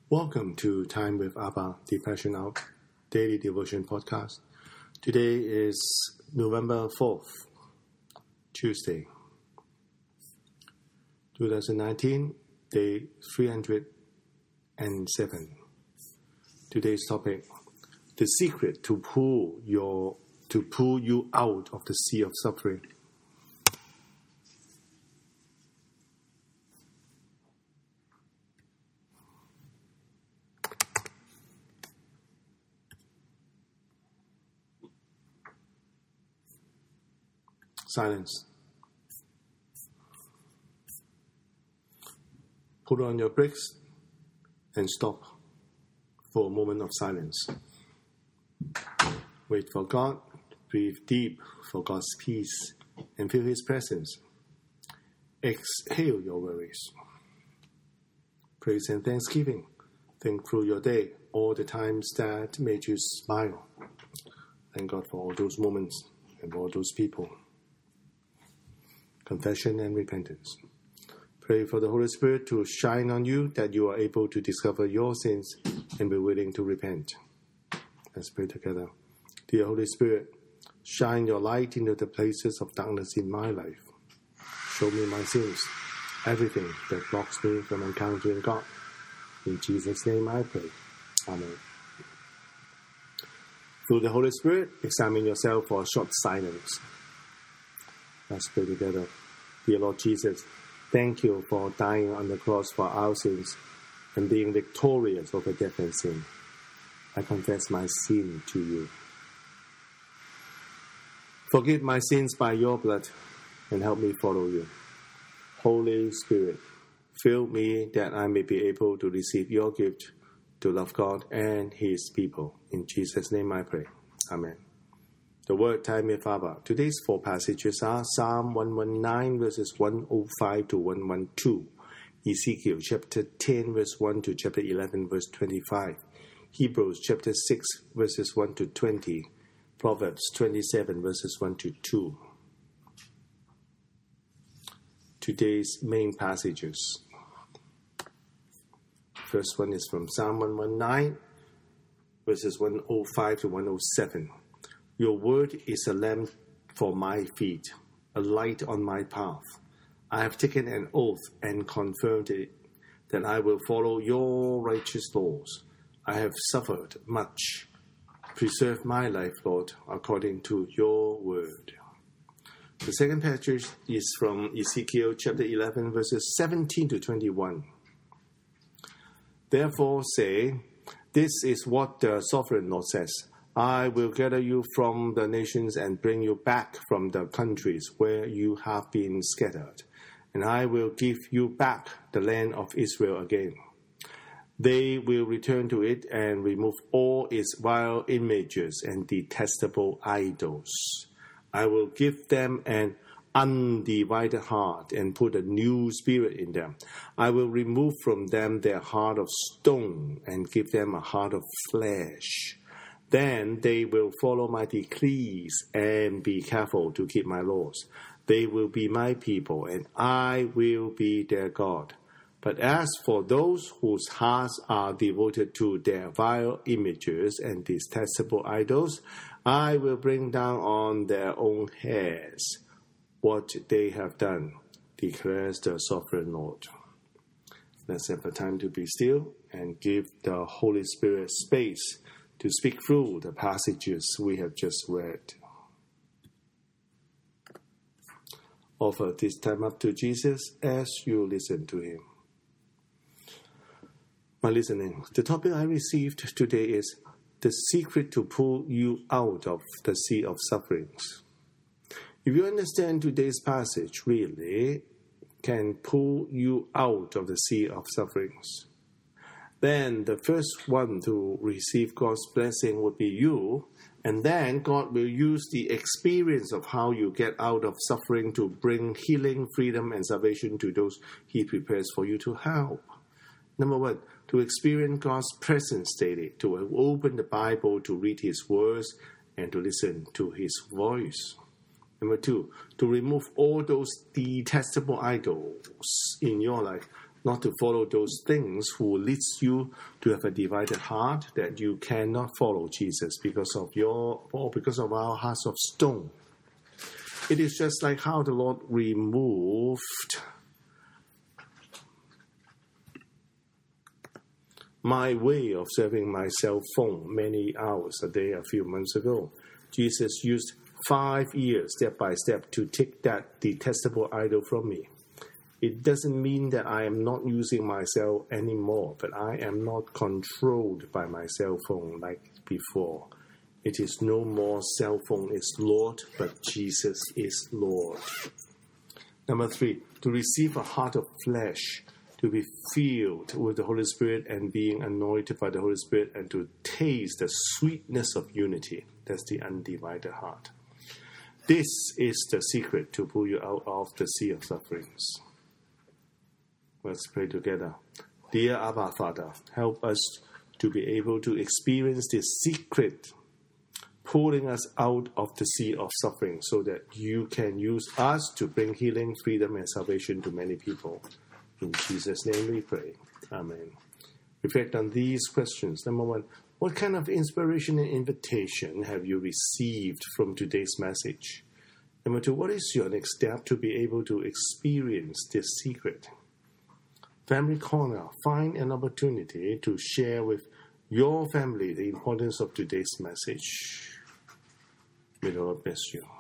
Welcome to Time with Abba, the Passion Out Daily Devotion Podcast. Today is November 4th, Tuesday, 2019, day 307. Today's topic, the secret to pull you out of the sea of suffering. Silence. Put on your brakes and stop for a moment of silence. Wait for God, breathe deep for God's peace, and feel His presence. Exhale your worries. Praise and thanksgiving. Think through your day, all the times that made you smile. Thank God for all those moments and for all those people. Confession and repentance. Pray for the Holy Spirit to shine on you, that you are able to discover your sins and be willing to repent. Let's pray together. Dear Holy Spirit, shine your light into the places of darkness in my life. Show me my sins, everything that blocks me from encountering God. In Jesus' name I pray. Amen. Through the Holy Spirit, examine yourself for a short silence. Let's pray together. Dear Lord Jesus, thank you for dying on the cross for our sins and being victorious over death and sin. I confess my sin to you. Forgive my sins by your blood and help me follow you. Holy Spirit, fill me that I may be able to receive your gift to love God and His people. In Jesus' name I pray. Amen. The word Time with Abba. Today's four passages are Psalm 119 verses 105 to 112, Ezekiel chapter 10 verse 1 to chapter 11 verse 25, Hebrews chapter 6 verses 1 to 20, Proverbs 27 verses 1 to 2. Today's main passages. First one is from Psalm 119 verses 105 to 107. Your word is a lamp for my feet, a light on my path. I have taken an oath and confirmed it, that I will follow your righteous laws. I have suffered much. Preserve my life, Lord, according to your word. The second passage is from Ezekiel chapter 11, verses 17 to 21. Therefore say, this is what the sovereign Lord says. I will gather you from the nations and bring you back from the countries where you have been scattered, and I will give you back the land of Israel again. They will return to it and remove all its vile images and detestable idols. I will give them an undivided heart and put a new spirit in them. I will remove from them their heart of stone and give them a heart of flesh. Then they will follow my decrees and be careful to keep my laws. They will be my people, and I will be their God. But as for those whose hearts are devoted to their vile images and detestable idols, I will bring down on their own heads what they have done, declares the sovereign Lord. Let's have a time to be still and give the Holy Spirit space to speak through the passages we have just read. Offer this time up to Jesus as you listen to Him. My listening, the topic I received today is the secret to pull you out of the sea of sufferings. If you understand today's passage, really can pull you out of the sea of sufferings, then the first one to receive God's blessing would be you, and then God will use the experience of how you get out of suffering to bring healing, freedom, and salvation to those He prepares for you to help. Number one, to experience God's presence daily, to open the Bible, to read His words, and to listen to His voice. Number two, to remove all those detestable idols in your life, not to follow those things who leads you to have a divided heart, that you cannot follow Jesus because of our hearts of stone. It is just like how the Lord removed my way of serving my cell phone many hours a day a few months ago. Jesus used 5 years, step by step, to take that detestable idol from me. It doesn't mean that I am not using my cell anymore, but I am not controlled by my cell phone like before. It is no more cell phone is Lord, but Jesus is Lord. Number 3, to receive a heart of flesh, to be filled with the Holy Spirit and being anointed by the Holy Spirit, and to taste the sweetness of unity. That's the undivided heart. This is the secret to pull you out of the sea of sufferings. Let's pray together. Dear Abba Father, help us to be able to experience this secret, pulling us out of the sea of suffering, so that you can use us to bring healing, freedom, and salvation to many people. In Jesus' name we pray. Amen. Reflect on these questions. Number 1, what kind of inspiration and invitation have you received from today's message? Number 2, what is your next step to be able to experience this secret? Family Corner, find an opportunity to share with your family the importance of today's message. May the Lord bless you.